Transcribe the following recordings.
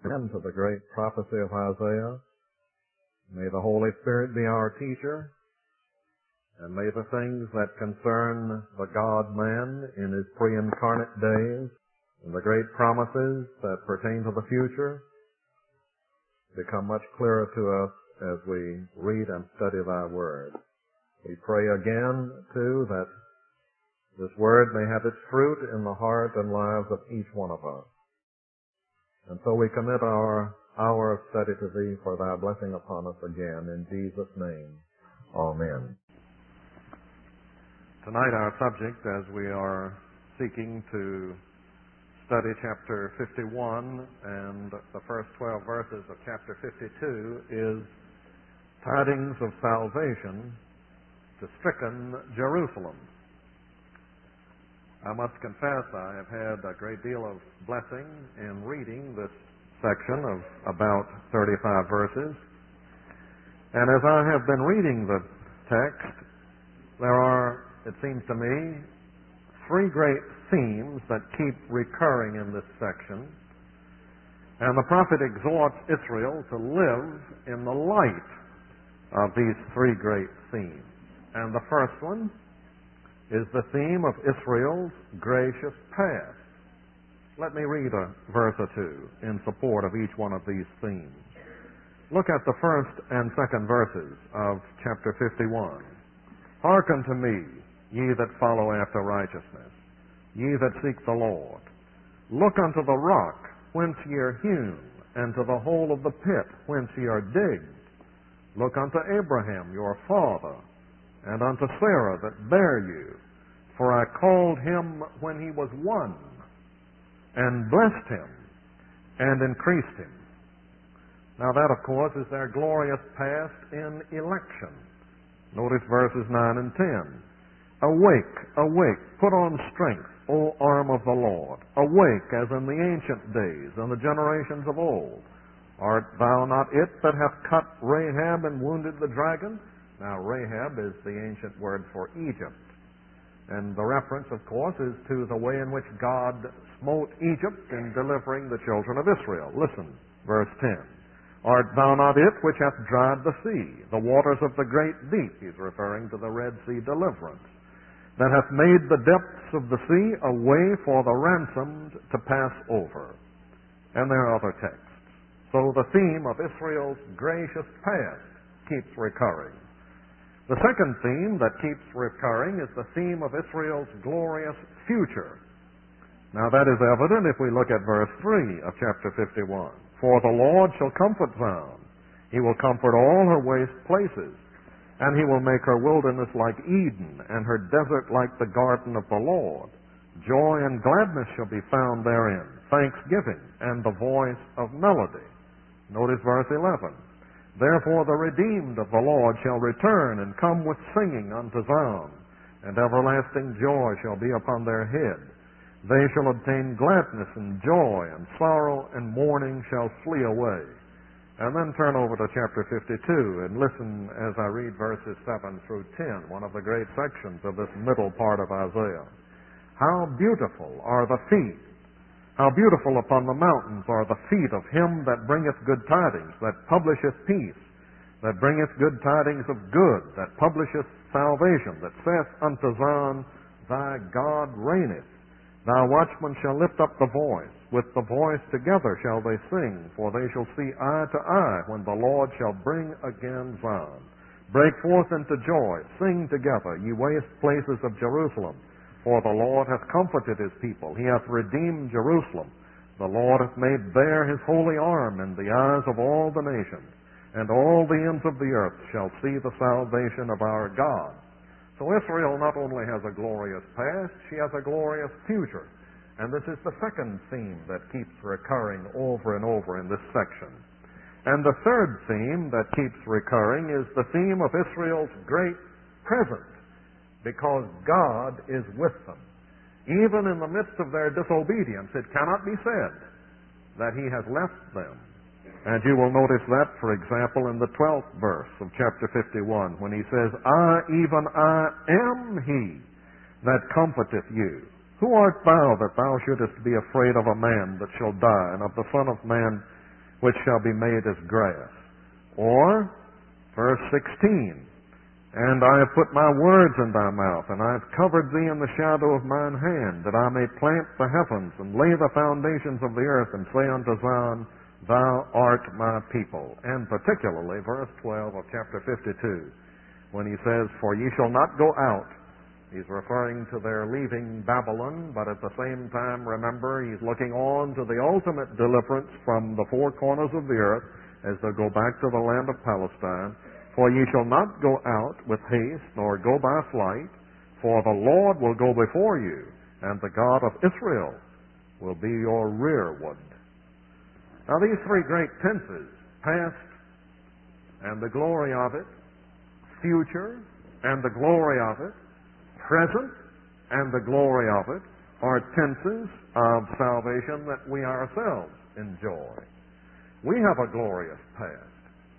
And to the great prophecy of Isaiah, may the Holy Spirit be our teacher, and may the things that concern the God-man in his pre-incarnate days, and the great promises that pertain to the future, become much clearer to us as we read and study thy word. We pray again, too, that this word may have its fruit in the heart and lives of each one of us. And so we commit our hour of study to thee for thy blessing upon us again. In Jesus' name, amen. Tonight our subject, as we are seeking to study chapter 51 and the first 12 verses of chapter 52, is tidings of salvation to stricken Jerusalem. I must confess I have had a great deal of blessing in reading this section of about 35 verses. And as I have been reading the text, there are, it seems to me, three great themes that keep recurring in this section. And the prophet exhorts Israel to live in the light of these three great themes. And the first one is the theme of Israel's gracious past. Let me read a verse or two in support of each one of these themes. Look at the first and second verses of chapter 51. Hearken to me, ye that follow after righteousness, ye that seek the Lord. Look unto the rock whence ye are hewn, and to the hole of the pit whence ye are digged. Look unto Abraham your father, and unto Sarah that bare you. For I called him when he was one, and blessed him, and increased him. Now that, of course, is their glorious past in election. Notice verses 9 and 10. Awake, awake, put on strength, O arm of the Lord. Awake, as in the ancient days, and the generations of old. Art thou not it that hath cut Rahab and wounded the dragon? Now, Rahab is the ancient word for Egypt. And the reference, of course, is to the way in which God smote Egypt in delivering the children of Israel. Listen, verse 10. Art thou not it which hath dried the sea, the waters of the great deep? He's referring to the Red Sea deliverance. That hath made the depths of the sea a way for the ransomed to pass over. And there are other texts. So the theme of Israel's gracious past keeps recurring. The second theme that keeps recurring is the theme of Israel's glorious future. Now that is evident if we look at verse 3 of chapter 51. For the Lord shall comfort Zion. He will comfort all her waste places. And he will make her wilderness like Eden, and her desert like the garden of the Lord. Joy and gladness shall be found therein, thanksgiving, and the voice of melody. Notice verse 11. Therefore the redeemed of the Lord shall return and come with singing unto Zion, and everlasting joy shall be upon their head. They shall obtain gladness and joy, and sorrow and mourning shall flee away. And then turn over to chapter 52 and listen as I read verses 7 through 10, one of the great sections of this middle part of Isaiah. How beautiful are the feet! How beautiful upon the mountains are the feet of him that bringeth good tidings, that publisheth peace, that bringeth good tidings of good, that publisheth salvation, that saith unto Zion, Thy God reigneth. Thou watchman shall lift up the voice. With the voice together shall they sing, for they shall see eye to eye when the Lord shall bring again Zion. Break forth into joy, sing together, ye waste places of Jerusalem. For the Lord hath comforted his people. He hath redeemed Jerusalem. The Lord hath made bare his holy arm in the eyes of all the nations. And all the ends of the earth shall see the salvation of our God. So Israel not only has a glorious past, she has a glorious future. And this is the second theme that keeps recurring over and over in this section. And the third theme that keeps recurring is the theme of Israel's great present. Because God is with them. Even in the midst of their disobedience, it cannot be said that he has left them. And you will notice that, for example, in the 12th verse of chapter 51, when he says, even I am he that comforteth you. Who art thou that thou shouldest be afraid of a man that shall die, and of the Son of Man which shall be made as grass. Or, verse 16, and I have put my words in thy mouth, and I have covered thee in the shadow of mine hand, that I may plant the heavens, and lay the foundations of the earth, and say unto Zion, Thou art my people. And particularly, verse 12 of chapter 52, when he says, For ye shall not go out. He's referring to their leaving Babylon, but at the same time, remember, he's looking on to the ultimate deliverance from the four corners of the earth as they go back to the land of Palestine. For ye shall not go out with haste, nor go by flight, for the Lord will go before you, and the God of Israel will be your rearward. Now these three great tenses, past and the glory of it, future and the glory of it, present and the glory of it, are tenses of salvation that we ourselves enjoy. We have a glorious past.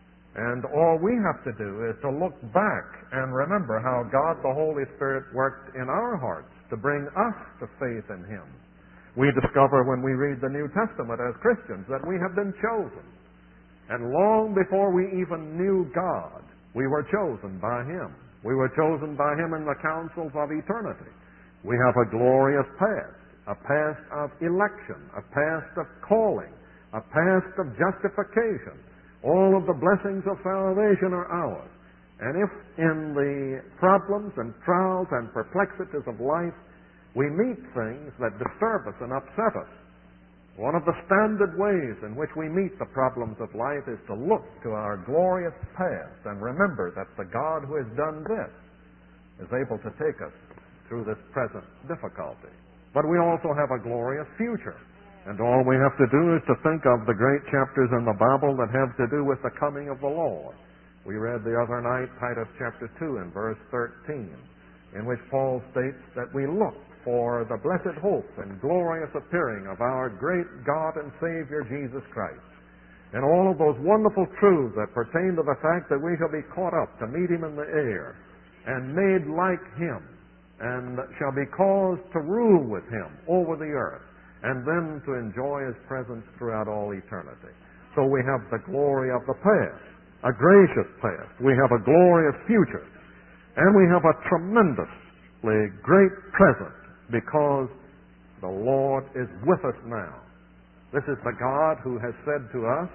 And all we have to do is to look back and remember how God the Holy Spirit worked in our hearts to bring us to faith in Him. We discover when we read the New Testament as Christians that we have been chosen. And long before we even knew God, we were chosen by Him. We were chosen by Him in the councils of eternity. We have a glorious past, a past of election, a past of calling, a past of justification. All of the blessings of salvation are ours. And if in the problems and trials and perplexities of life we meet things that disturb us and upset us, one of the standard ways in which we meet the problems of life is to look to our glorious past and remember that the God who has done this is able to take us through this present difficulty. But we also have a glorious future. And all we have to do is to think of the great chapters in the Bible that have to do with the coming of the Lord. We read the other night Titus chapter 2 and verse 13, in which Paul states that we look for the blessed hope and glorious appearing of our great God and Savior Jesus Christ. And all of those wonderful truths that pertain to the fact that we shall be caught up to meet Him in the air and made like Him and shall be caused to rule with Him over the earth, and then to enjoy His presence throughout all eternity. So we have the glory of the past, a gracious past. We have a glorious future. And we have a tremendously great present because the Lord is with us now. This is the God who has said to us,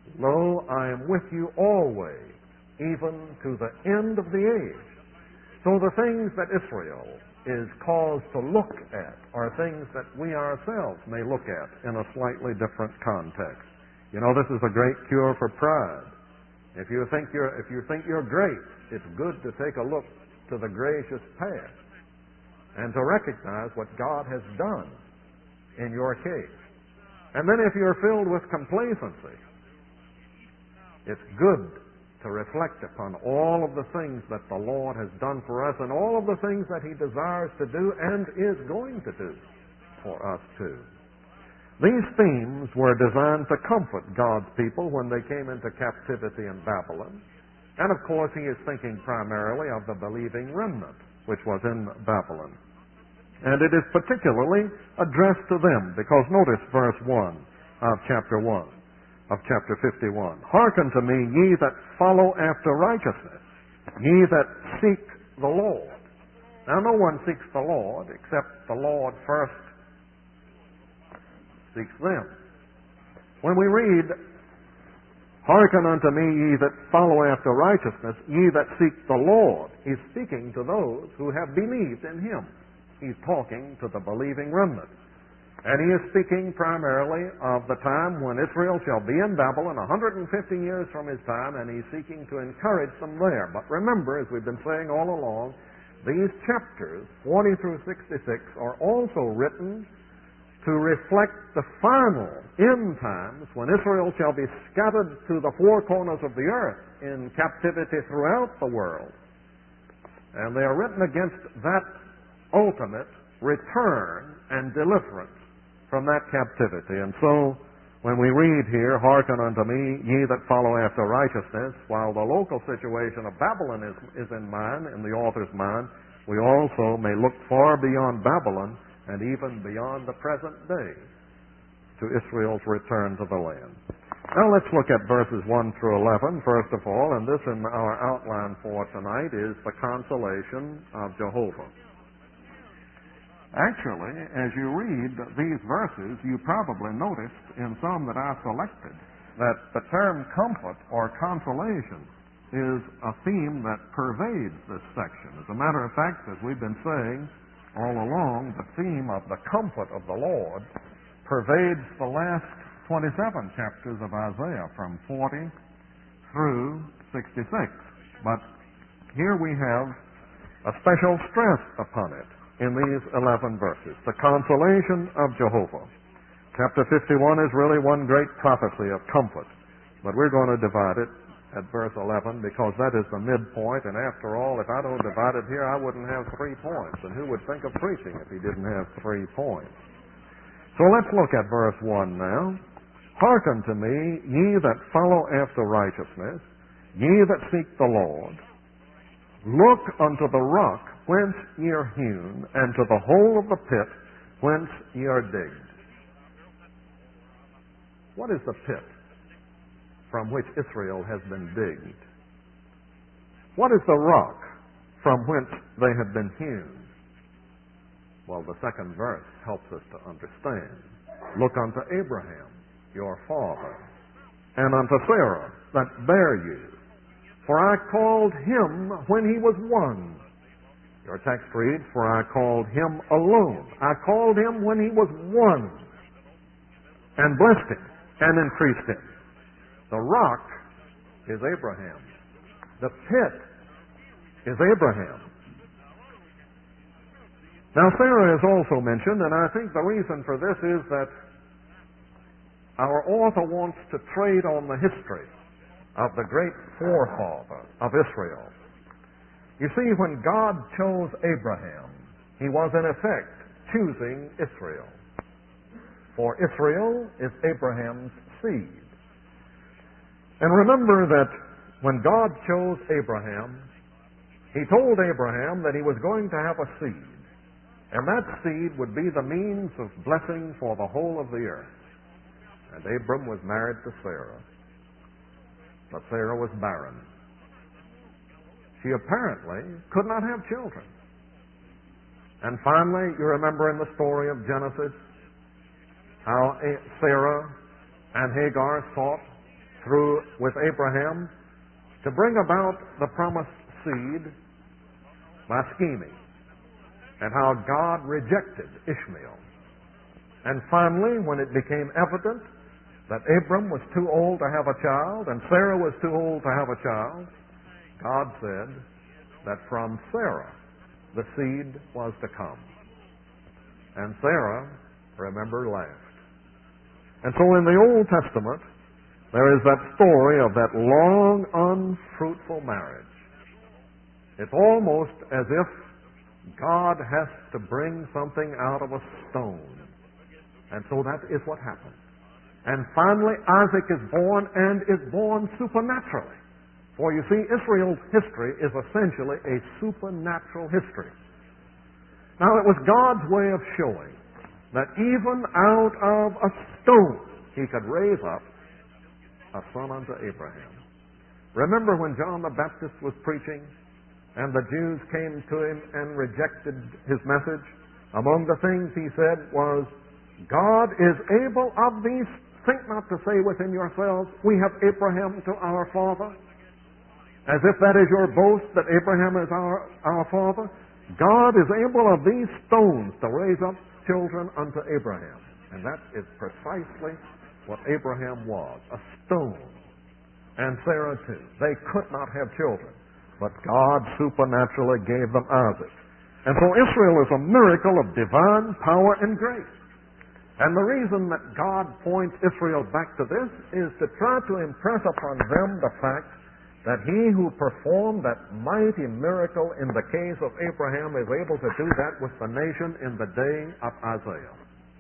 Lo, I am with you always, even to the end of the age. So the things that Israel is caused to look at are things that we ourselves may look at in a slightly different context. You know, this is a great cure for pride. If you think you're great, it's good to take a look to the gracious past and to recognize what God has done in your case. And then if you're filled with complacency, it's good to reflect upon all of the things that the Lord has done for us and all of the things that He desires to do and is going to do for us too. These themes were designed to comfort God's people when they came into captivity in Babylon. And of course He is thinking primarily of the believing remnant which was in Babylon. And it is particularly addressed to them because notice verse 1 of chapter 1. Of chapter 51. Hearken to me, ye that follow after righteousness, ye that seek the Lord. Now no one seeks the Lord except the Lord first seeks them. When we read, Hearken unto me, ye that follow after righteousness, ye that seek the Lord, He's speaking to those who have believed in Him. He's talking to the believing remnant. And He is speaking primarily of the time when Israel shall be in Babylon, 150 years from His time, and He's seeking to encourage them there. But remember, as we've been saying all along, these chapters, 40 through 66, are also written to reflect the final end times when Israel shall be scattered to the four corners of the earth in captivity throughout the world. And they are written against that ultimate return and deliverance from that captivity. And so, when we read here, Hearken unto me, ye that follow after righteousness, while the local situation of Babylon is in mind, in the author's mind, we also may look far beyond Babylon and even beyond the present day to Israel's return to the land. Now let's look at verses 1 through 11, first of all, and this in our outline for tonight is the consolation of Jehovah. Actually, as you read these verses, you probably noticed in some that I selected that the term comfort or consolation is a theme that pervades this section. As a matter of fact, as we've been saying all along, the theme of the comfort of the Lord pervades the last 27 chapters of Isaiah, from 40 through 66. But here we have a special stress upon it in these 11 verses, the consolation of Jehovah. Chapter 51 is really one great prophecy of comfort, but we're going to divide it at verse 11 because that is the midpoint, and after all, if I don't divide it here, I wouldn't have 3 points, and who would think of preaching if he didn't have 3 points? So let's look at verse 1 now. Hearken to me, ye that follow after righteousness, ye that seek the Lord. Look unto the rock whence ye are hewn, and to the hole of the pit whence ye are digged. What is the pit from which Israel has been digged? What is the rock from whence they have been hewn? Well, the second verse helps us to understand. Look unto Abraham, your father, and unto Sarah that bare you. For I called him when he was one. Your text reads, for I called him alone. I called him when he was one, and blessed him, and increased him. The rock is Abraham. The pit is Abraham. Now, Sarah is also mentioned, and I think the reason for this is that our author wants to trade on the history of the great forefather of Israel. You see, when God chose Abraham, he was in effect choosing Israel. For Israel is Abraham's seed. And remember that when God chose Abraham, he told Abraham that he was going to have a seed, and that seed would be the means of blessing for the whole of the earth. And Abram was married to Sarah. But Sarah was barren. She apparently could not have children. And finally, you remember in the story of Genesis how Sarah and Hagar fought through with Abraham to bring about the promised seed by scheming, and how God rejected Ishmael. And finally, when it became evident that Abram was too old to have a child and Sarah was too old to have a child, God said that from Sarah the seed was to come. And Sarah, remember, laughed. And so in the Old Testament, there is that story of that long, unfruitful marriage. It's almost as if God has to bring something out of a stone. And so that is what happened. And finally, Isaac is born, and is born supernaturally. For you see, Israel's history is essentially a supernatural history. Now, it was God's way of showing that even out of a stone, he could raise up a son unto Abraham. Remember when John the Baptist was preaching, and the Jews came to him and rejected his message? Among the things he said was, God is able of these, think not to say within yourselves, we have Abraham to our father. As if that is your boast, that Abraham is our father. God is able of these stones to raise up children unto Abraham. And that is precisely what Abraham was, a stone. And Sarah too. They could not have children, but God supernaturally gave them Isaac. And so Israel is a miracle of divine power and grace. And the reason that God points Israel back to this is to try to impress upon them the fact that he who performed that mighty miracle in the case of Abraham is able to do that with the nation in the day of Isaiah.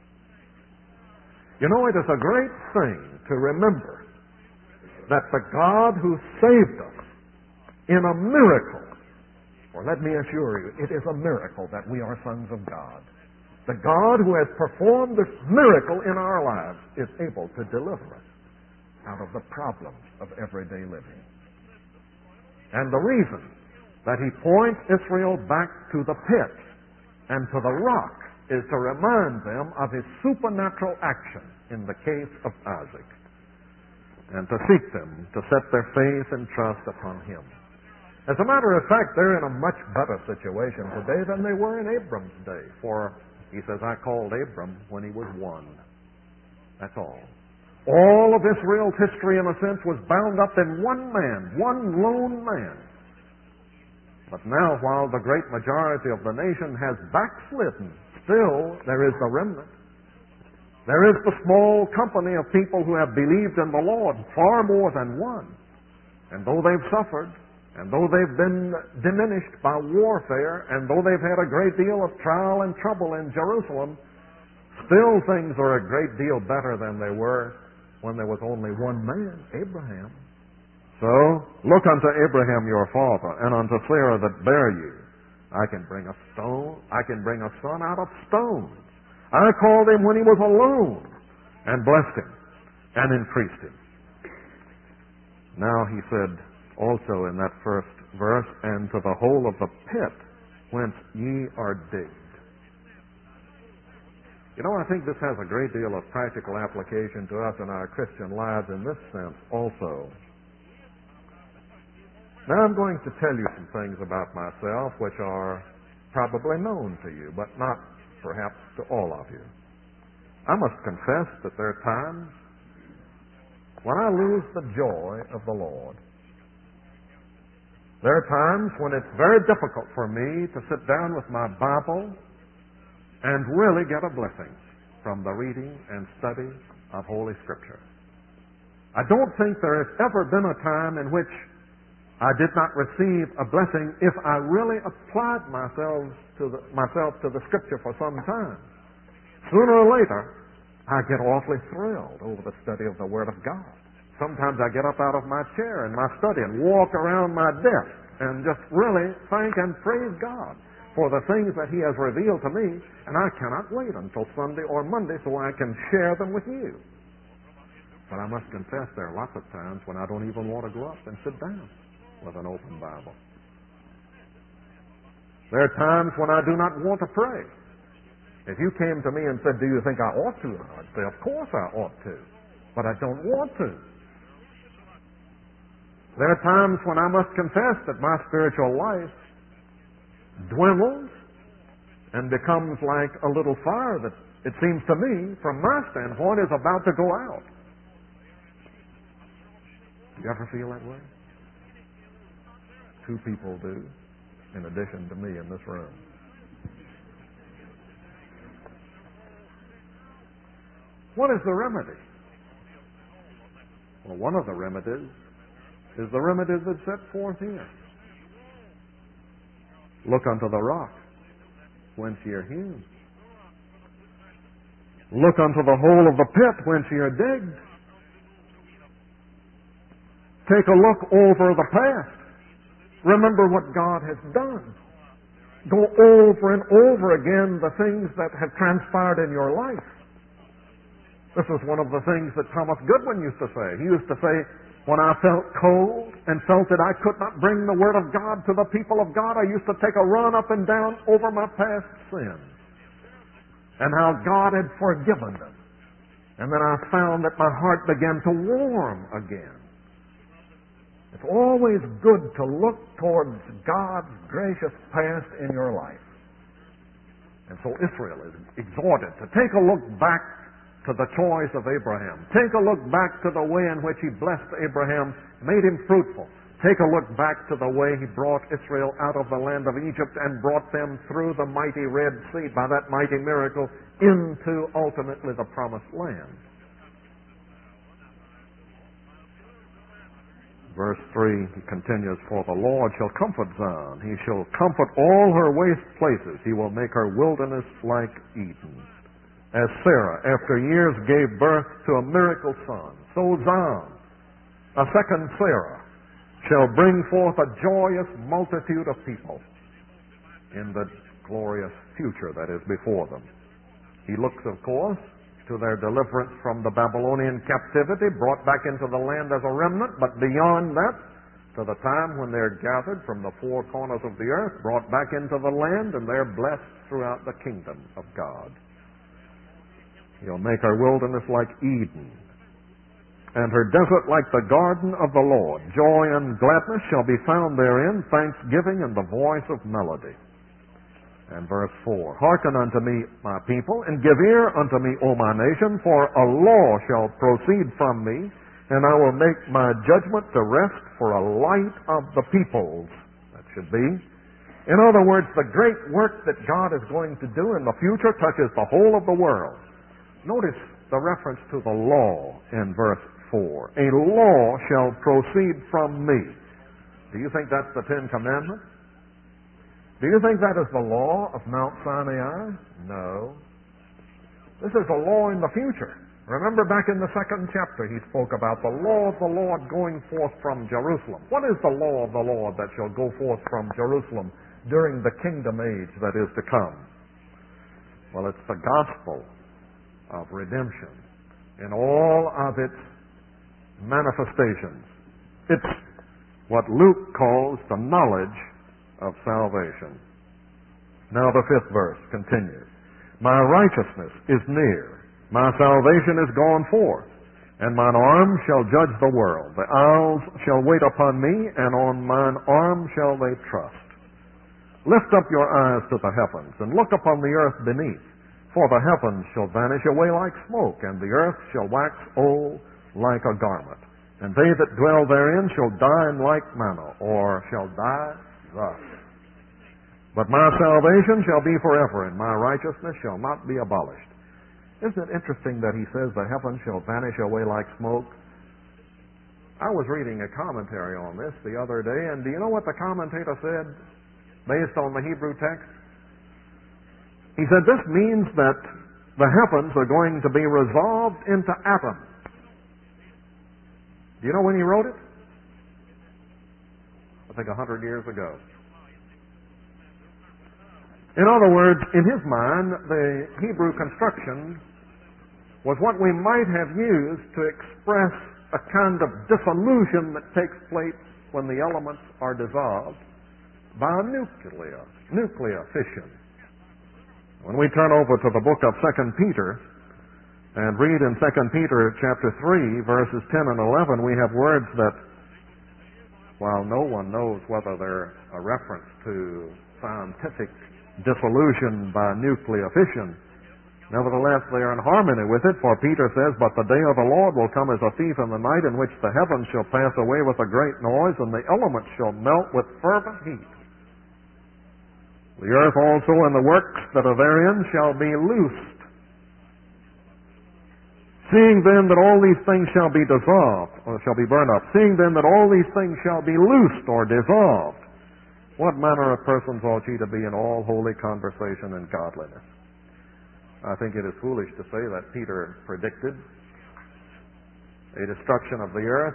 You know, it is a great thing to remember that the God who saved us in a miracle, or let me assure you, it is a miracle that we are sons of God. The God who has performed this miracle in our lives is able to deliver us. out of the problems of everyday living. And the reason that he points Israel back to the pit and to the rock is to remind them of his supernatural action in the case of Isaac, and to seek them to set their faith and trust upon him. As a matter of fact, they're in a much better situation today than they were in Abram's day. For, he says, I called Abram when he was one. That's all. All of Israel's history, in a sense, was bound up in one man, one lone man. But now, while the great majority of the nation has backslidden, still there is the remnant. There is the small company of people who have believed in the Lord, far more than one. And though they've suffered, and though they've been diminished by warfare, and though they've had a great deal of trial and trouble in Jerusalem, still things are a great deal better than they were when there was only one man, Abraham. So, look unto Abraham your father, and unto Sarah that bare you. I can bring a son out of stones. I called him when he was alone, and blessed him, and increased him. Now he said, also in that first verse, and to the hole of the pit whence ye are digged. You know, I think this has a great deal of practical application to us in our Christian lives in this sense also. Now I'm going to tell you some things about myself which are probably known to you, but not perhaps to all of you. I must confess that there are times when I lose the joy of the Lord. There are times when it's very difficult for me to sit down with my Bible and really get a blessing from the reading and study of Holy Scripture. I don't think there has ever been a time in which I did not receive a blessing if I really applied myself to the Scripture for some time. Sooner or later, I get awfully thrilled over the study of the Word of God. Sometimes I get up out of my chair in my study and walk around my desk and just really thank and praise God for the things that He has revealed to me, and I cannot wait until Sunday or Monday so I can share them with you. But I must confess there are lots of times when I don't even want to go up and sit down with an open Bible. There are times when I do not want to pray. If you came to me and said, do you think I ought to? I'd say, of course I ought to, but I don't want to. There are times when I must confess that my spiritual life dwindles and becomes like a little fire that, it seems to me, from my standpoint, is about to go out. Do you ever feel that way? Two people do, in addition to me in this room. What is the remedy? Well, one of the remedies is the remedy that's set forth here. Look unto the rock whence ye are hewn. Look unto the hole of the pit whence ye are digged. Take a look over the past. Remember what God has done. Go over and over again the things that have transpired in your life. This is one of the things that Thomas Goodwin used to say. He used to say, when I felt cold and felt that I could not bring the Word of God to the people of God, I used to take a run up and down over my past sins and how God had forgiven them. And then I found that my heart began to warm again. It's always good to look towards God's gracious past in your life. And so Israel is exhorted to take a look back to the choice of Abraham. Take a look back to the way in which He blessed Abraham, made him fruitful. Take a look back to the way He brought Israel out of the land of Egypt and brought them through the mighty Red Sea by that mighty miracle into ultimately the promised land. Verse 3, he continues, for the Lord shall comfort Zion. He shall comfort all her waste places. He will make her wilderness like Eden. As Sarah, after years, gave birth to a miracle son, so Zion, a second Sarah, shall bring forth a joyous multitude of people in the glorious future that is before them. He looks, of course, to their deliverance from the Babylonian captivity, brought back into the land as a remnant, but beyond that, to the time when they're gathered from the four corners of the earth, brought back into the land, and they're blessed throughout the kingdom of God. He'll make her wilderness like Eden, and her desert like the garden of the Lord. Joy and gladness shall be found therein, thanksgiving and the voice of melody. And verse 4, hearken unto me, my people, and give ear unto me, O my nation, for a law shall proceed from me, and I will make my judgment to rest for a light of the peoples. That should be. In other words, the great work that God is going to do in the future touches the whole of the world. Notice the reference to the law in verse 4. A law shall proceed from me. Do you think that's the Ten Commandments? Do you think that is the law of Mount Sinai? No. This is the law in the future. Remember back in the 2nd chapter he spoke about the law of the Lord going forth from Jerusalem. What is the law of the Lord that shall go forth from Jerusalem during the kingdom age that is to come? Well, it's the gospel of redemption in all of its manifestations. It's what Luke calls the knowledge of salvation. Now the 5th verse continues. My righteousness is near. My salvation is gone forth, and mine arm shall judge the world. The isles shall wait upon me, and on mine arm shall they trust. Lift up your eyes to the heavens, and look upon the earth beneath. For the heavens shall vanish away like smoke, and the earth shall wax old like a garment. And they that dwell therein shall die in like manner, or shall die thus. But my salvation shall be forever, and my righteousness shall not be abolished. Isn't it interesting that he says the heavens shall vanish away like smoke? I was reading a commentary on this the other day, and do you know what the commentator said based on the Hebrew text? He said this means that the heavens are going to be resolved into atoms. Do you know when he wrote it? I think 100 years ago. In other words, in his mind, the Hebrew construction was what we might have used to express a kind of dissolution that takes place when the elements are dissolved by a nuclear fission. When we turn over to the book of 2 Peter and read in 2 Peter chapter 3, verses 10 and 11, we have words that, while no one knows whether they're a reference to scientific dissolution by nuclear fission, nevertheless they are in harmony with it, for Peter says, but the day of the Lord will come as a thief in the night, in which the heavens shall pass away with a great noise, and the elements shall melt with fervent heat. The earth also and the works that are therein shall be loosed. Seeing then that all these things shall be dissolved, or shall be burned up, seeing then that all these things shall be loosed or dissolved, what manner of persons ought ye to be in all holy conversation and godliness? I think it is foolish to say that Peter predicted a destruction of the earth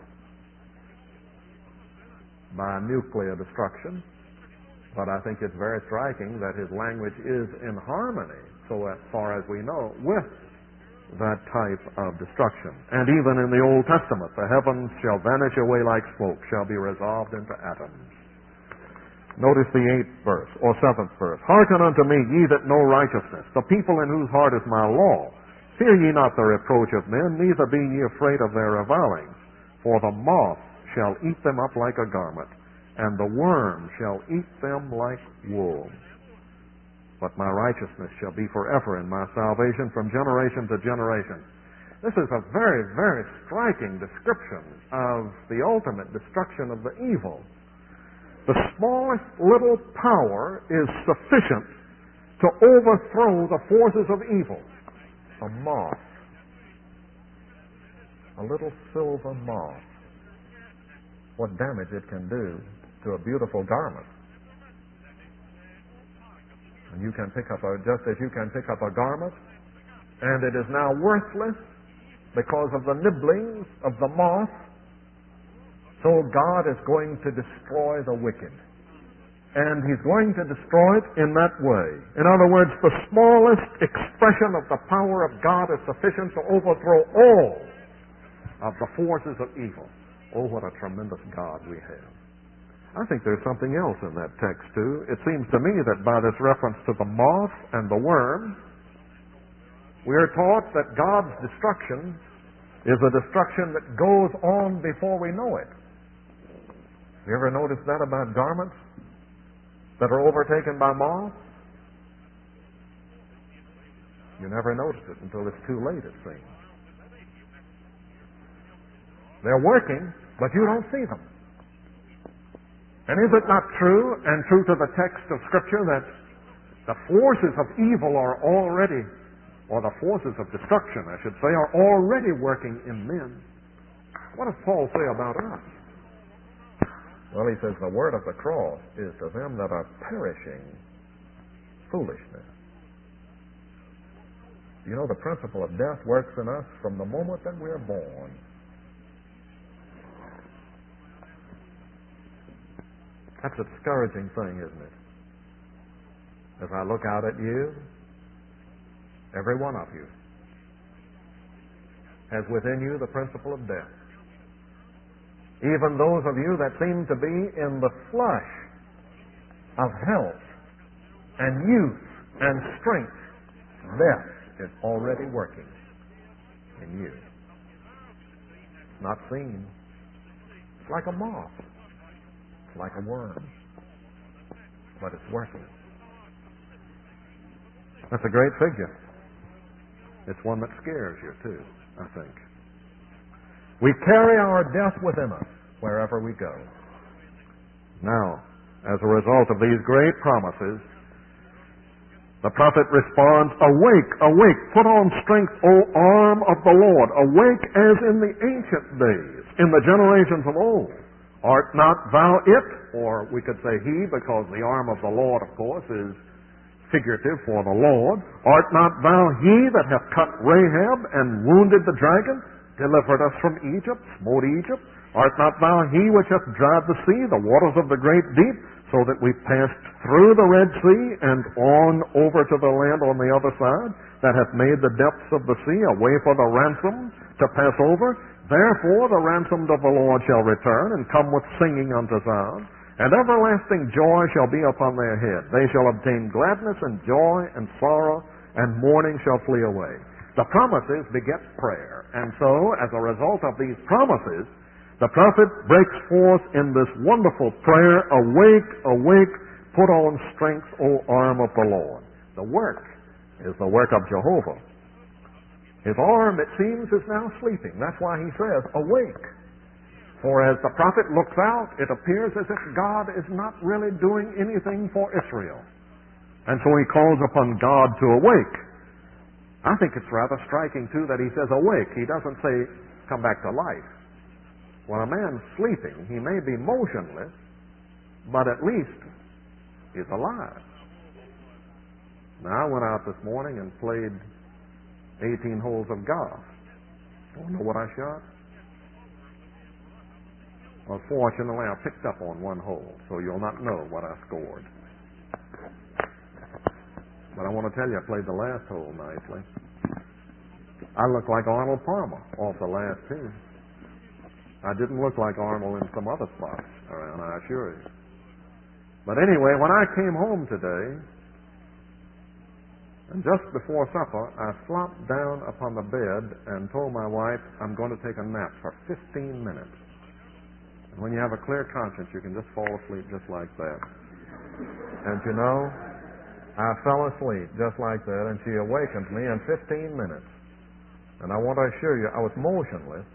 by nuclear destruction, but I think it's very striking that his language is in harmony, so as far as we know, with that type of destruction. And even in the Old Testament, the heavens shall vanish away like smoke, shall be resolved into atoms. Notice the 8th verse, or 7th verse. Hearken unto me, ye that know righteousness, the people in whose heart is my law. Fear ye not the reproach of men, neither be ye afraid of their revilings. For the moth shall eat them up like a garment, and the worm shall eat them like wool. But my righteousness shall be forever, and my salvation from generation to generation. This is a very, very striking description of the ultimate destruction of the evil. The smallest little power is sufficient to overthrow the forces of evil. A moth. A little silver moth. What damage it can do to a beautiful garment. And you can pick up just as you can pick up a garment, and it is now worthless because of the nibblings of the moth, so God is going to destroy the wicked. and he's going to destroy it in that way. In other words, the smallest expression of the power of God is sufficient to overthrow all of the forces of evil. Oh, what a tremendous God we have. I think there's something else in that text, too. It seems to me that by this reference to the moth and the worm, we are taught that God's destruction is a destruction that goes on before we know it. You ever noticed that about garments that are overtaken by moths? You never notice it until it's too late, it seems. They're working, but you don't see them. And is it not true, and true to the text of Scripture, that the forces of evil are already, or the forces of destruction, I should say, are already working in men? What does Paul say about us? Well, he says the word of the cross is to them that are perishing foolishness. You know, the principle of death works in us from the moment that we're born. That's a discouraging thing, isn't it? As I look out at you, every one of you has within you the principle of death. Even those of you that seem to be in the flush of health and youth and strength, death is already working in you. It's not seen. It's like a moth. It's like a worm. But it's working. That's a great figure. It's one that scares you, too, I think. We carry our death within us wherever we go. Now, as a result of these great promises, the prophet responds, "Awake, awake, put on strength, O arm of the Lord. Awake as in the ancient days, in the generations of old. Art not thou it?" Or we could say he, because the arm of the Lord, of course, is figurative for the Lord. "Art not thou he that hath cut Rahab and wounded the dragon, delivered us from Egypt, smote Egypt? Art not thou he which hath dried the sea, the waters of the great deep, so that we passed through the Red Sea and on over to the land on the other side, that hath made the depths of the sea a way for the ransom to pass over? Therefore the ransomed of the Lord shall return and come with singing unto Zion, and everlasting joy shall be upon their head. They shall obtain gladness and joy and sorrow, and mourning shall flee away." The promises beget prayer. And so, as a result of these promises, the prophet breaks forth in this wonderful prayer, "Awake, awake, put on strength, O arm of the Lord." The work is the work of Jehovah. His arm, it seems, is now sleeping. That's why he says, "Awake." For as the prophet looks out, it appears as if God is not really doing anything for Israel. And so he calls upon God to awake. I think it's rather striking, too, that he says awake. He doesn't say come back to life. When a man's sleeping, he may be motionless, but at least he's alive. Now, I went out this morning and played 18 holes of golf. Don't know what I shot? Well, fortunately, I picked up on one hole, so you'll not know what I scored. But I want to tell you, I played the last hole nicely. I looked like Arnold Palmer off the last two. I didn't look like Arnold in some other spots around, I assure you. But anyway, when I came home today, and just before supper, I flopped down upon the bed and told my wife I'm going to take a nap for 15 minutes. And when you have a clear conscience, you can just fall asleep just like that. And you know, I fell asleep just like that, and she awakened me in 15 minutes. And I want to assure you, I was motionless,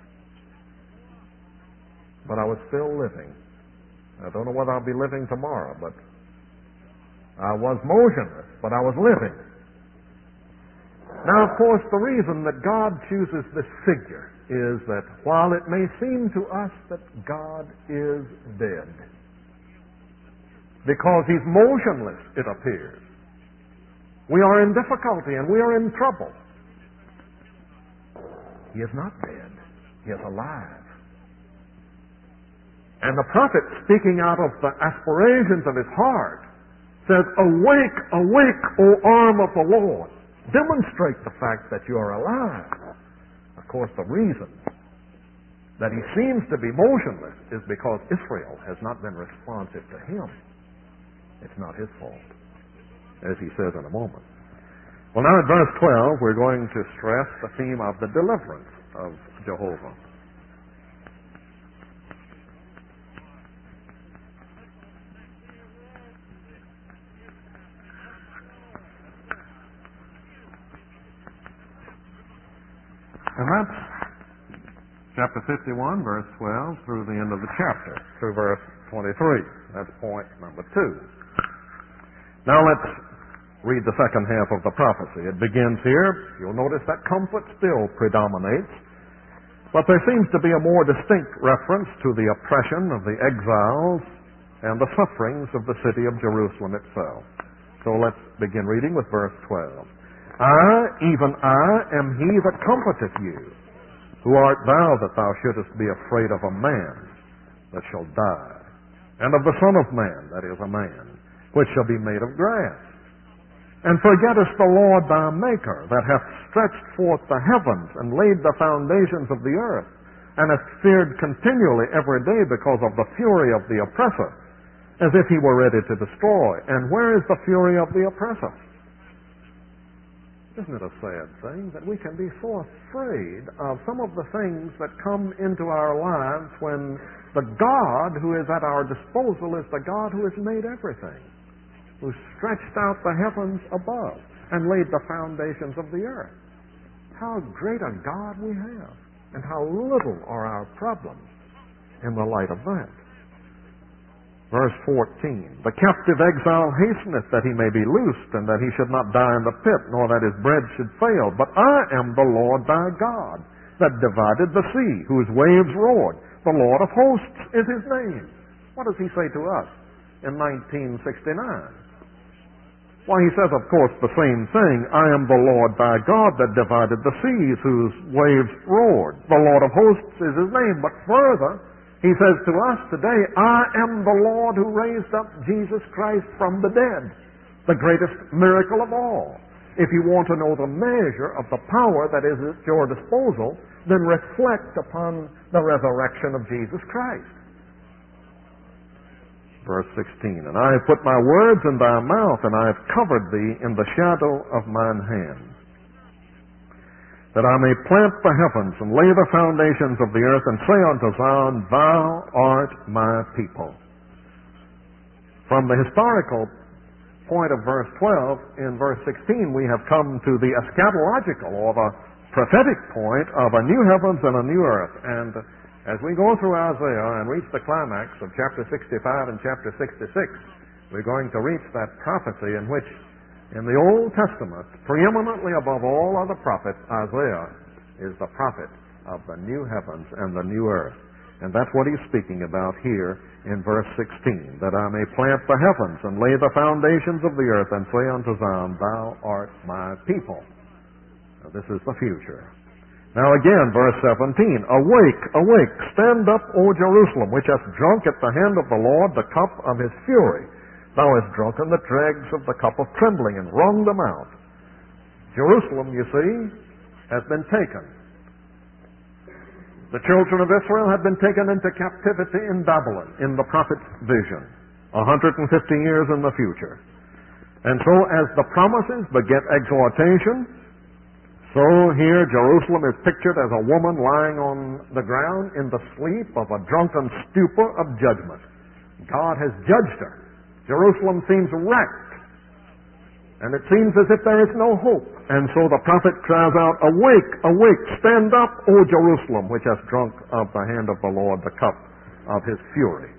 but I was still living. I don't know whether I'll be living tomorrow, but I was motionless, but I was living. Now, of course, the reason that God chooses this figure is that while it may seem to us that God is dead, because he's motionless, it appears, we are in difficulty and we are in trouble. He is not dead. He is alive. And the prophet, speaking out of the aspirations of his heart, says, "Awake, awake, O arm of the Lord. Demonstrate the fact that you are alive." Of course, the reason that he seems to be motionless is because Israel has not been responsive to him. It's not his fault, as he says in a moment. Well, now at verse 12, we're going to stress the theme of the deliverance of Jehovah. And that's chapter 51, verse 12, through the end of the chapter, through verse 23. That's point number 2. Now let's read the second half of the prophecy. It begins here. You'll notice that comfort still predominates, but there seems to be a more distinct reference to the oppression of the exiles and the sufferings of the city of Jerusalem itself. So let's begin reading with verse 12. "I, even I, am he that comforteth you. Who art thou that thou shouldest be afraid of a man that shall die, and of the Son of Man, that is a man, which shall be made of grass? And forgettest the Lord thy Maker, that hath stretched forth the heavens, and laid the foundations of the earth, and hath feared continually every day because of the fury of the oppressor, as if he were ready to destroy. And where is the fury of the oppressor?" Isn't it a sad thing that we can be so afraid of some of the things that come into our lives when the God who is at our disposal is the God who has made everything, who stretched out the heavens above and laid the foundations of the earth? How great a God we have, and how little are our problems in the light of that. Verse 14, "The captive exile hasteneth that he may be loosed, and that he should not die in the pit, nor that his bread should fail. But I am the Lord thy God, that divided the sea, whose waves roared. The Lord of hosts is his name." What does he say to us in 1969? Why, he says, of course, the same thing. "I am the Lord thy God, that divided the seas, whose waves roared. The Lord of hosts is his name." But further, he says to us today, "I am the Lord who raised up Jesus Christ from the dead," the greatest miracle of all. If you want to know the measure of the power that is at your disposal, then reflect upon the resurrection of Jesus Christ. Verse 16, "And I have put my words in thy mouth, and I have covered thee in the shadow of mine hand, that I may plant the heavens and lay the foundations of the earth, and say unto Zion, Thou art my people." From the historical point of verse 12, in verse 16, we have come to the eschatological or the prophetic point of a new heavens and a new earth. And as we go through Isaiah and reach the climax of chapter 65 and chapter 66, we're going to reach that prophecy in which, in the Old Testament, preeminently above all other prophets, Isaiah is the prophet of the new heavens and the new earth. And that's what he's speaking about here in verse 16, "That I may plant the heavens and lay the foundations of the earth, and say unto Zion, Thou art my people." Now, this is the future. Now again, verse 17, "Awake, awake, stand up, O Jerusalem, which hast drunk at the hand of the Lord the cup of his fury. Thou hast drunken the dregs of the cup of trembling, and wrung them out." Jerusalem, you see, has been taken. The children of Israel had been taken into captivity in Babylon, in the prophet's vision, 150 years in the future. And so as the promises beget exhortation, so here Jerusalem is pictured as a woman lying on the ground in the sleep of a drunken stupor of judgment. God has judged her. Jerusalem seems wrecked, and it seems as if there is no hope. And so the prophet cries out, "Awake, awake, stand up, O Jerusalem, which hast drunk of the hand of the Lord the cup of his fury."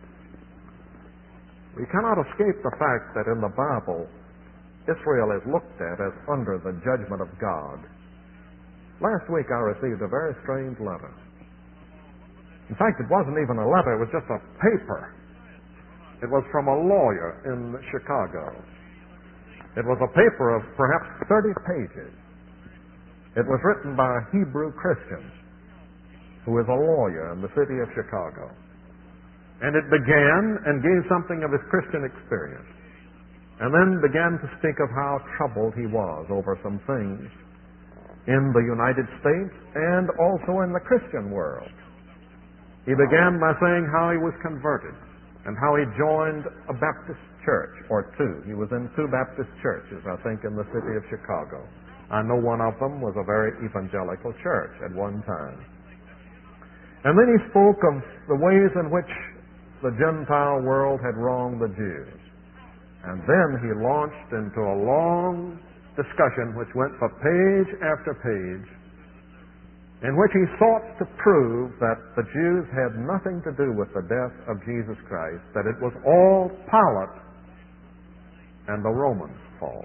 We cannot escape the fact that in the Bible, Israel is looked at as under the judgment of God. Last week I received a very strange letter. In fact, it wasn't even a letter, it was just a paper. It was from a lawyer in Chicago. It was a paper of perhaps 30 pages. It was written by a Hebrew Christian who is a lawyer in the city of Chicago. And it began and gave something of his Christian experience. And then began to speak of how troubled he was over some things in the United States and also in the Christian world. He began by saying how he was converted and how he joined a Baptist church or two. He was in two Baptist churches, I think, in the city of Chicago. I know one of them was a very evangelical church at one time. And then he spoke of the ways in which the Gentile world had wronged the Jews. And then he launched into a long discussion which went for page after page, in which he sought to prove that the Jews had nothing to do with the death of Jesus Christ, that it was all Pilate and the Romans' fault.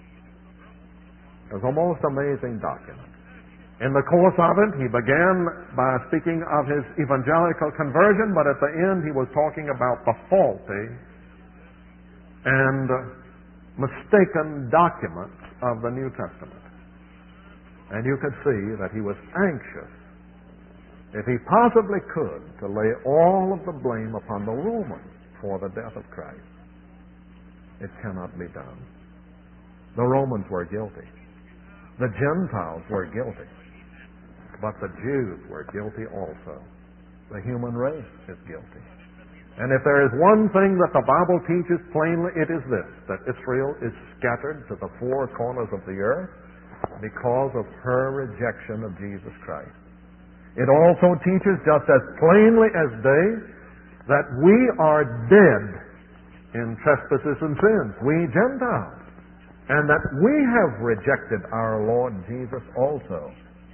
It was a most amazing document. In the course of it, he began by speaking of his evangelical conversion, but at the end he was talking about the faulty and mistaken documents of the New Testament. And you could see that he was anxious, if he possibly could, to lay all of the blame upon the Romans for the death of Christ. It cannot be done. The Romans were guilty. The Gentiles were guilty. But the Jews were guilty also. The human race is guilty. And if there is one thing that the Bible teaches plainly, it is this, that Israel is scattered to the four corners of the earth because of her rejection of Jesus Christ. It also teaches just as plainly as day that we are dead in trespasses and sins, we Gentiles, and that we have rejected our Lord Jesus also,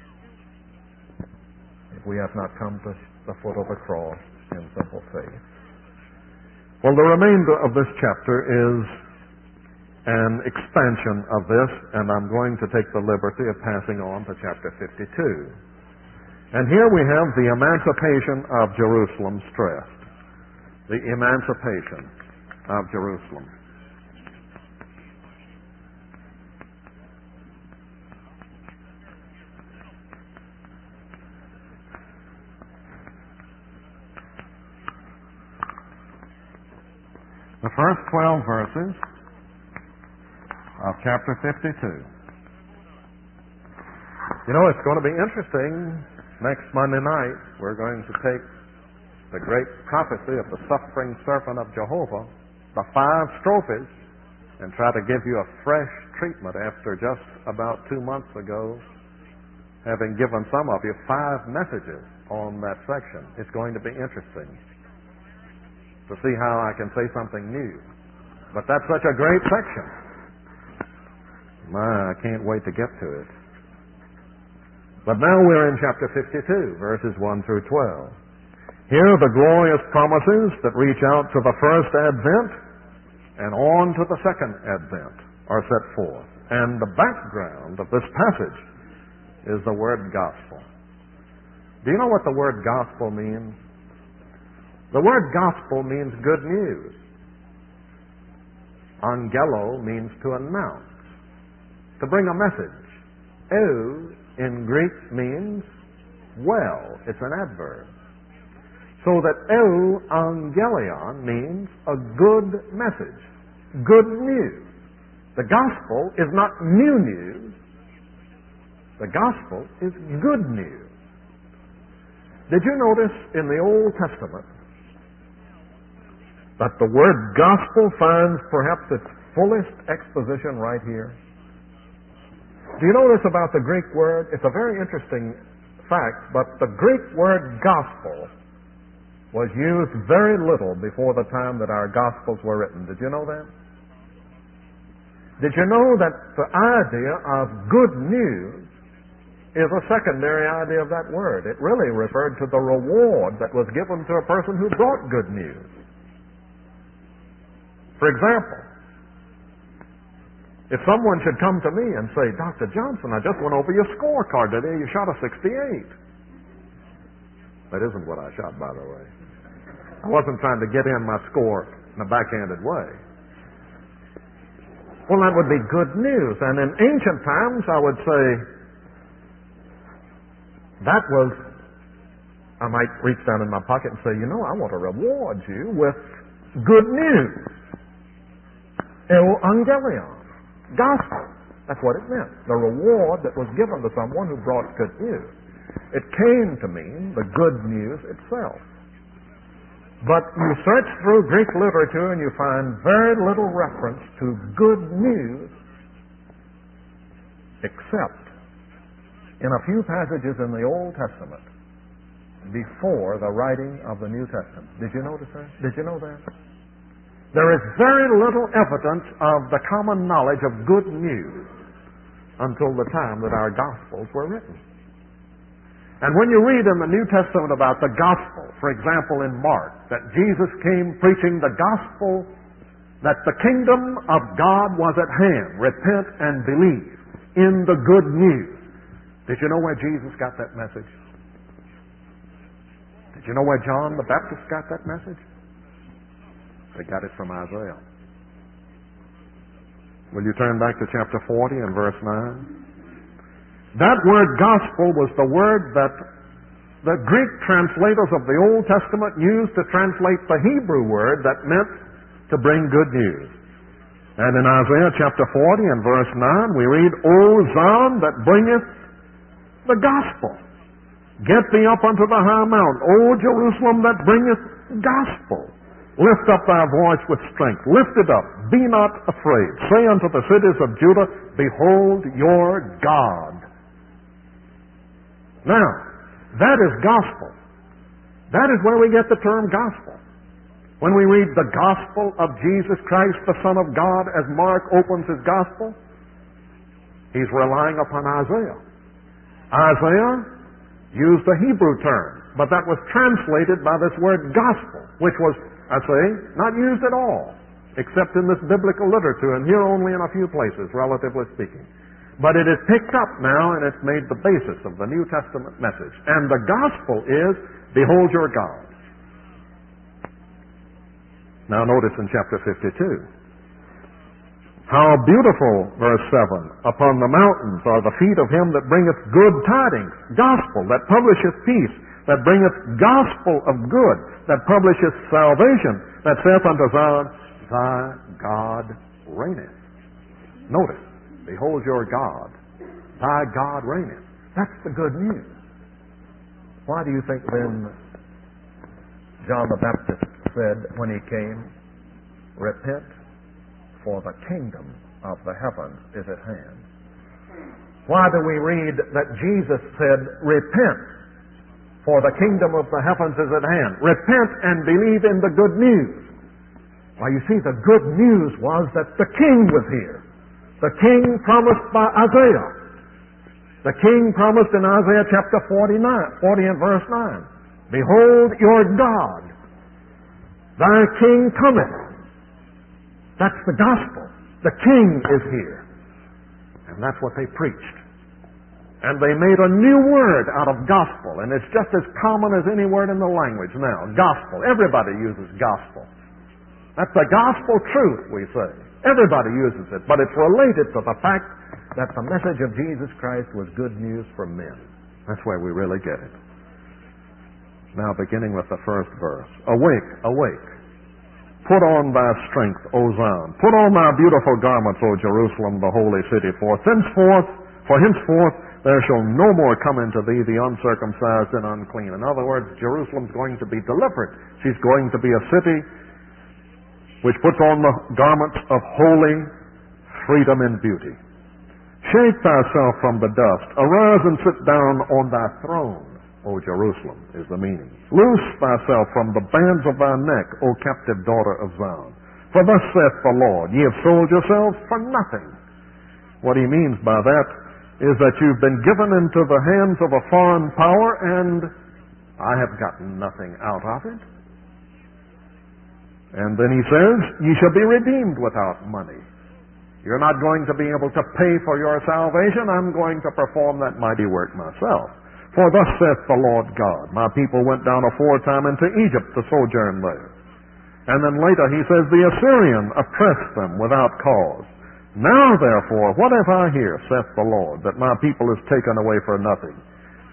if we have not come to the foot of the cross in simple faith. Well, the remainder of this chapter is an expansion of this, and I'm going to take the liberty of passing on to chapter 52. And here we have the emancipation of Jerusalem stressed. The emancipation of Jerusalem. The first 12 verses of chapter 52. You know, it's going to be interesting. Next Monday night, we're going to take the great prophecy of the suffering servant of Jehovah, the 5 strophes, and try to give you a fresh treatment after just about 2 months ago, having given some of you 5 messages on that section. It's going to be interesting to see how I can say something new. But that's such a great section. I can't wait to get to it. But now we're in chapter 52, verses 1 through 12. Here the glorious promises that reach out to the first advent and on to the second advent are set forth. And the background of this passage is the word gospel. Do you know what the word gospel means? The word gospel means good news. Angelo means to announce, to bring a message. Eu in Greek means well. It's an adverb. So that eu angelion means a good message, good news. The gospel is not new news. The gospel is good news. Did you notice in the Old Testament that the word gospel finds perhaps its fullest exposition right here? Do you know this about the Greek word? It's a very interesting fact, but the Greek word gospel was used very little before the time that our Gospels were written. Did you know that? Did you know that the idea of good news is a secondary idea of that word? It really referred to the reward that was given to a person who brought good news. For example, if someone should come to me and say, Dr. Johnson, I just went over your scorecard today. You shot a 68. That isn't what I shot, by the way. I wasn't trying to get in my score in a backhanded way. Well, that would be good news. And in ancient times, I would say that was I might reach down in my pocket and say, I want to reward you with good news. Evangelion. Gospel. That's what it meant. The reward that was given to someone who brought good news. It came to mean the good news itself. But you search through Greek literature and you find very little reference to good news except in a few passages in the Old Testament before the writing of the New Testament. Did you notice that? Did you know that? There is very little evidence of the common knowledge of good news until the time that our Gospels were written. And when you read in the New Testament about the Gospel, for example in Mark, that Jesus came preaching the Gospel that the kingdom of God was at hand, repent and believe in the good news. Did you know where Jesus got that message? Did you know where John the Baptist got that message? They got it from Isaiah. Will you turn back to chapter 40 and verse 9? That word gospel was the word that the Greek translators of the Old Testament used to translate the Hebrew word that meant to bring good news. And in Isaiah chapter 40 and verse 9 we read, O Zion that bringeth the gospel, get thee up unto the high mount, O Jerusalem that bringeth gospel. Lift up thy voice with strength. Lift it up. Be not afraid. Say unto the cities of Judah, behold your God. Now, that is gospel. That is where we get the term gospel. When we read the gospel of Jesus Christ, the Son of God, as Mark opens his gospel, he's relying upon Isaiah. Isaiah used the Hebrew term, but that was translated by this word gospel, which was, I say, not used at all, except in this biblical literature, and here only in a few places, relatively speaking. But it is picked up now, and it's made the basis of the New Testament message. And the gospel is, behold your God. Now notice in chapter 52, how beautiful, verse 7, upon the mountains are the feet of him that bringeth good tidings, gospel, that publisheth peace, that bringeth gospel of good, that publisheth salvation, that saith unto Zion, thy God reigneth. Notice, behold your God, thy God reigneth. That's the good news. Why do you think then John the Baptist said when he came, repent, for the kingdom of the heavens is at hand? Why do we read that Jesus said, repent, for the kingdom of the heavens is at hand? Repent and believe in the good news. Why, you see, the good news was that the king was here. The king promised by Isaiah. The king promised in Isaiah chapter 40 and verse 9. Behold your God, thy king cometh. That's the gospel. The king is here. And that's what they preached. And they made a new word out of gospel, and it's just as common as any word in the language now. Gospel. Everybody uses gospel. That's the gospel truth, we say. Everybody uses it, but it's related to the fact that the message of Jesus Christ was good news for men. That's where we really get it. Now, beginning with the first verse. Awake, awake. Put on thy strength, O Zion. Put on thy beautiful garments, O Jerusalem, the holy city. For henceforth there shall no more come into thee the uncircumcised and unclean. In other words, Jerusalem's going to be delivered. She's going to be a city which puts on the garments of holy freedom and beauty. Shake thyself from the dust. Arise and sit down on thy throne, O Jerusalem, is the meaning. Loose thyself from the bands of thy neck, O captive daughter of Zion. For thus saith the Lord, ye have sold yourselves for nothing. What he means by that is that you've been given into the hands of a foreign power, and I have gotten nothing out of it. And then he says, ye shall be redeemed without money. You're not going to be able to pay for your salvation. I'm going to perform that mighty work myself. For thus saith the Lord God, my people went down aforetime into Egypt to sojourn there. And then later he says, the Assyrian oppressed them without cause. Now therefore, what have I here, saith the Lord, that my people is taken away for nothing?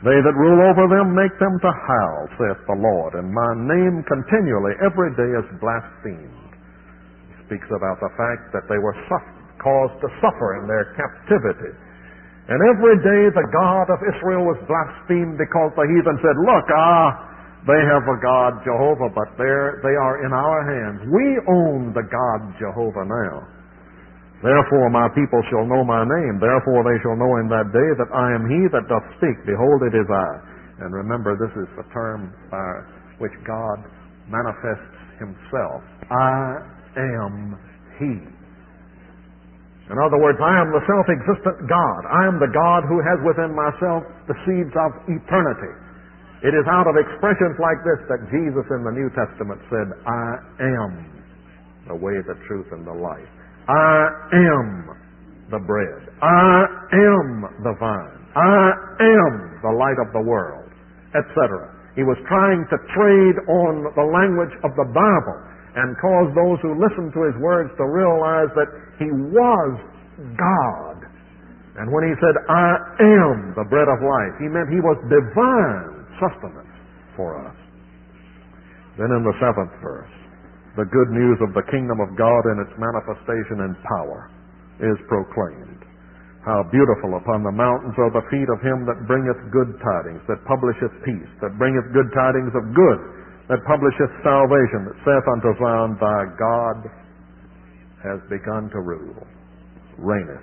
They that rule over them make them to howl, saith the Lord, and my name continually every day is blasphemed. He speaks about the fact that they were caused to suffer in their captivity. And every day the God of Israel was blasphemed because the heathen said, look, they have a God, Jehovah, but they are in our hands. We own the God, Jehovah, now. Therefore my people shall know my name. Therefore they shall know in that day that I am he that doth speak. Behold, it is I. And remember, this is the term by which God manifests himself. I am he. In other words, I am the self-existent God. I am the God who has within myself the seeds of eternity. It is out of expressions like this that Jesus in the New Testament said, I am the way, the truth, and the life. I am the bread. I am the vine. I am the light of the world, etc. He was trying to trade on the language of the Bible and cause those who listened to his words to realize that he was God. And when he said, I am the bread of life, he meant he was divine sustenance for us. Then in the 7th verse, the good news of the kingdom of God in its manifestation and power is proclaimed. How beautiful upon the mountains are the feet of him that bringeth good tidings, that publisheth peace, that bringeth good tidings of good, that publisheth salvation, that saith unto Zion, thy God has begun to rule, reigneth.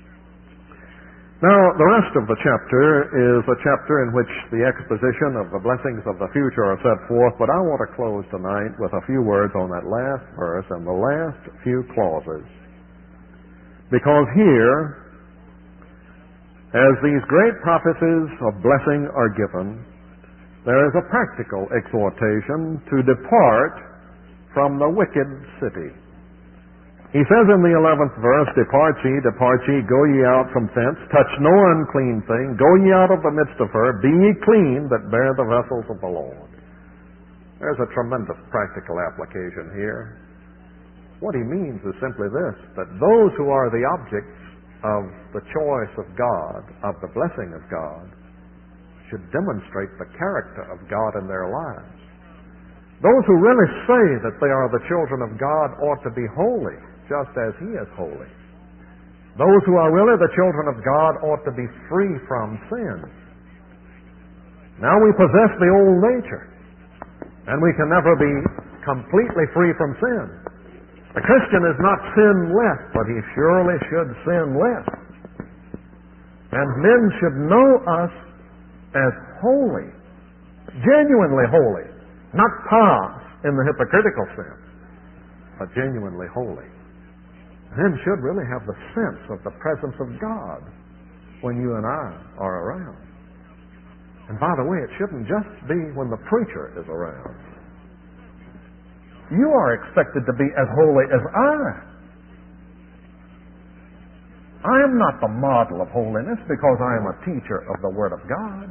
Now, the rest of the chapter is a chapter in which the exposition of the blessings of the future are set forth, but I want to close tonight with a few words on that last verse and the last few clauses. Because here, as these great prophecies of blessing are given, there is a practical exhortation to depart from the wicked city. He says in the 11th verse, depart ye, go ye out from thence, touch no unclean thing, go ye out of the midst of her, be ye clean that bear the vessels of the Lord. There's a tremendous practical application here. What he means is simply this, that those who are the objects of the choice of God, of the blessing of God, should demonstrate the character of God in their lives. Those who really say that they are the children of God ought to be holy, just as he is holy. Those who are really the children of God ought to be free from sin. Now we possess the old nature, and we can never be completely free from sin. A Christian is not sinless, but he surely should sin less. And men should know us as holy, genuinely holy, not pious in the hypocritical sense, but genuinely holy. Men should really have the sense of the presence of God when you and I are around. And by the way, it shouldn't just be when the preacher is around. You are expected to be as holy as I. I am not the model of holiness because I am a teacher of the Word of God.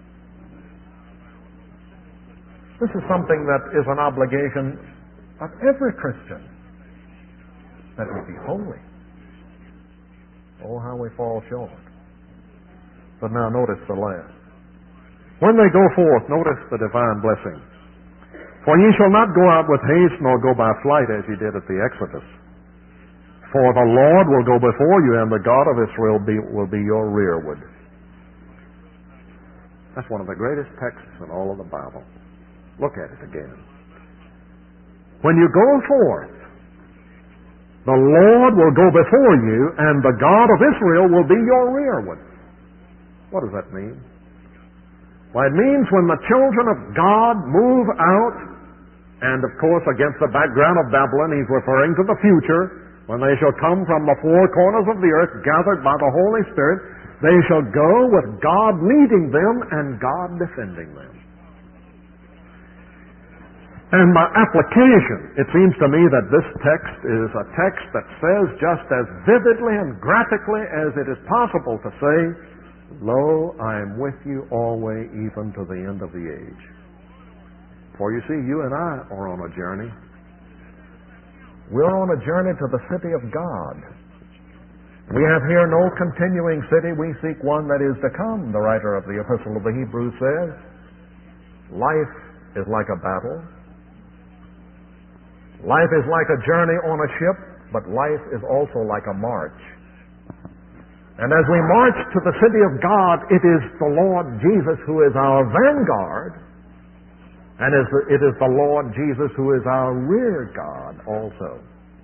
This is something that is an obligation of every Christian, that we be holy. Oh, how we fall short. But now notice the last. When they go forth, notice the divine blessing. For ye shall not go out with haste, nor go by flight, as ye did at the Exodus. For the Lord will go before you, and the God of Israel will be your rearward. That's one of the greatest texts in all of the Bible. Look at it again. When you go forth, the Lord will go before you, and the God of Israel will be your rearward. What does that mean? Well, it means when the children of God move out, and of course against the background of Babylon, he's referring to the future, when they shall come from the four corners of the earth, gathered by the Holy Spirit, they shall go with God leading them and God defending them. And by application, it seems to me that this text is a text that says just as vividly and graphically as it is possible to say, Lo, I am with you always, even to the end of the age. For you see, you and I are on a journey. We're on a journey to the city of God. We have here no continuing city, we seek one that is to come, the writer of the Epistle of the Hebrews says. Life is like a battle. Life is like a journey on a ship, but life is also like a march. And as we march to the city of God, it is the Lord Jesus who is our vanguard, and it is the Lord Jesus who is our rear guard also.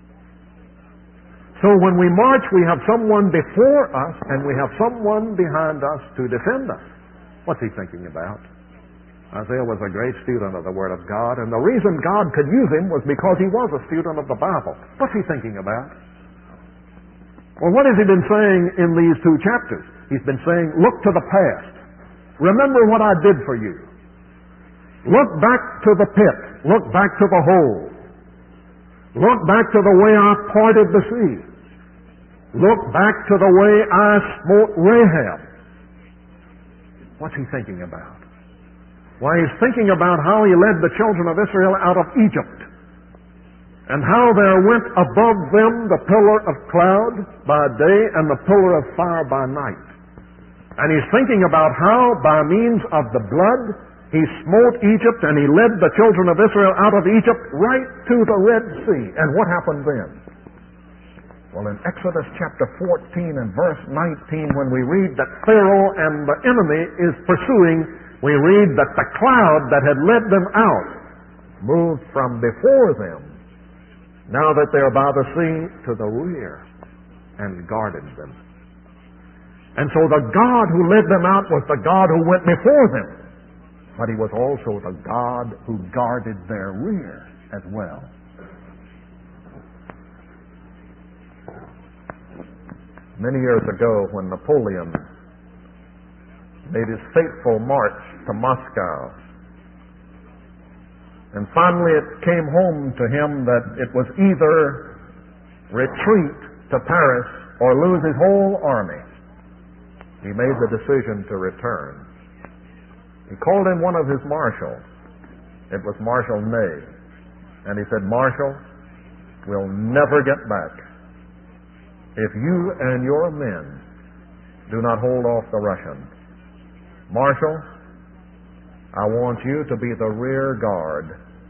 So when we march, we have someone before us and we have someone behind us to defend us. What's he thinking about? Isaiah was a great student of the Word of God, and the reason God could use him was because he was a student of the Bible. What's he thinking about? Well, what has he been saying in these two chapters? He's been saying, look to the past. Remember what I did for you. Look back to the pit. Look back to the hole. Look back to the way I parted the sea. Look back to the way I smote Rahab. What's he thinking about? Why, he's thinking about how he led the children of Israel out of Egypt, and how there went above them the pillar of cloud by day and the pillar of fire by night. And he's thinking about how, by means of the blood, he smote Egypt and he led the children of Israel out of Egypt right to the Red Sea. And what happened then? Well, in Exodus chapter 14 and verse 19, when we read that Pharaoh and the enemy is pursuing, we read that the cloud that had led them out moved from before them, now that they're by the sea, to the rear and guarded them. And so the God who led them out was the God who went before them, but he was also the God who guarded their rear as well. Many years ago, when Napoleon made his fateful march to Moscow, and finally it came home to him that it was either retreat to Paris or lose his whole army, he made the decision to return. He called in one of his marshals. It was Marshal Ney. And he said, Marshal, we'll never get back if you and your men do not hold off the Russians. Marshal, I want you to be the rear guard.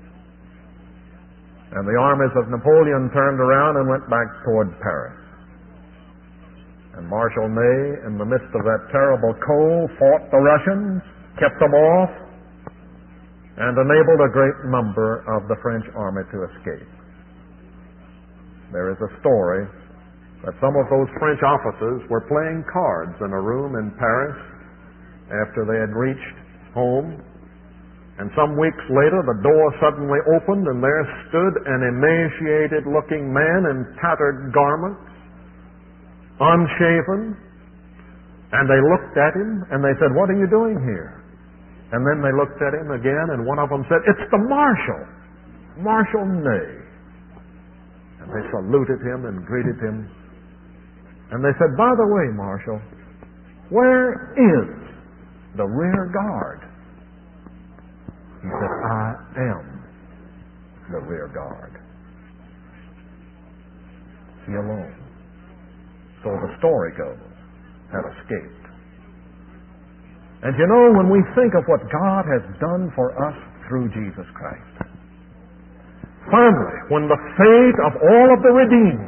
And the armies of Napoleon turned around and went back toward Paris. And Marshal Ney, in the midst of that terrible cold, fought the Russians, kept them off, and enabled a great number of the French army to escape. There is a story that some of those French officers were playing cards in a room in Paris after they had reached home, and some weeks later the door suddenly opened and there stood an emaciated-looking man in tattered garments, unshaven, and they looked at him and they said, what are you doing here? And then they looked at him again, and one of them said, it's the Marshal, Marshal Ney. And they saluted him and greeted him. And they said, by the way, Marshal, where is the rear guard? He said, I am the rear guard. He alone, so the story goes, had escaped. And you know, when we think of what God has done for us through Jesus Christ, finally, when the fate of all of the redeemed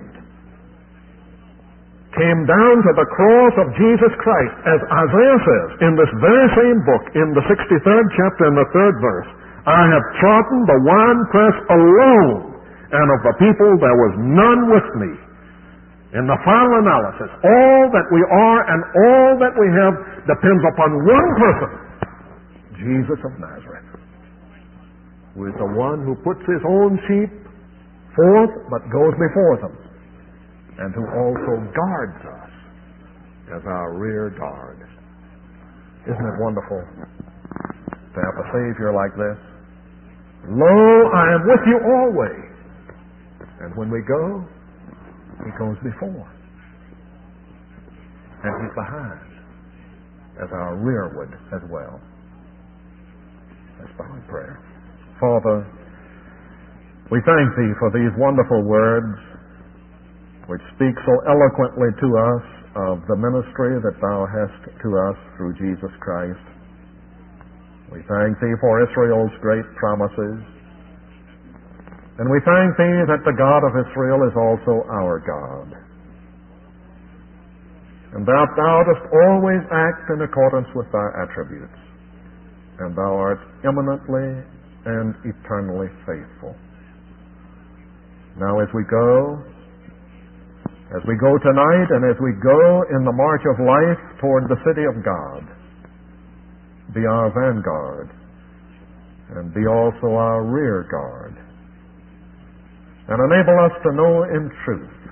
came down to the cross of Jesus Christ, as Isaiah says in this very same book, in the 63rd chapter and the 3rd verse, I have trodden the winepress alone, and of the people there was none with me. In the final analysis, all that we are and all that we have depends upon one person, Jesus of Nazareth, who is the one who puts his own sheep forth but goes before them, and who also guards us as our rear guard. Isn't it wonderful to have a Savior like this? Lo, I am with you always. And when we go, he goes before. And he's behind as our rearward as well. Let's bow in prayer. Father, we thank thee for these wonderful words. which speaks so eloquently to us of the ministry that thou hast to us through Jesus Christ. We thank thee for Israel's great promises, and we thank thee that the God of Israel is also our God, and that thou dost always act in accordance with thy attributes, and thou art eminently and eternally faithful. Now as we go tonight, and as we go in the march of life toward the city of God, be our vanguard, and be also our rear guard, and enable us to know in truth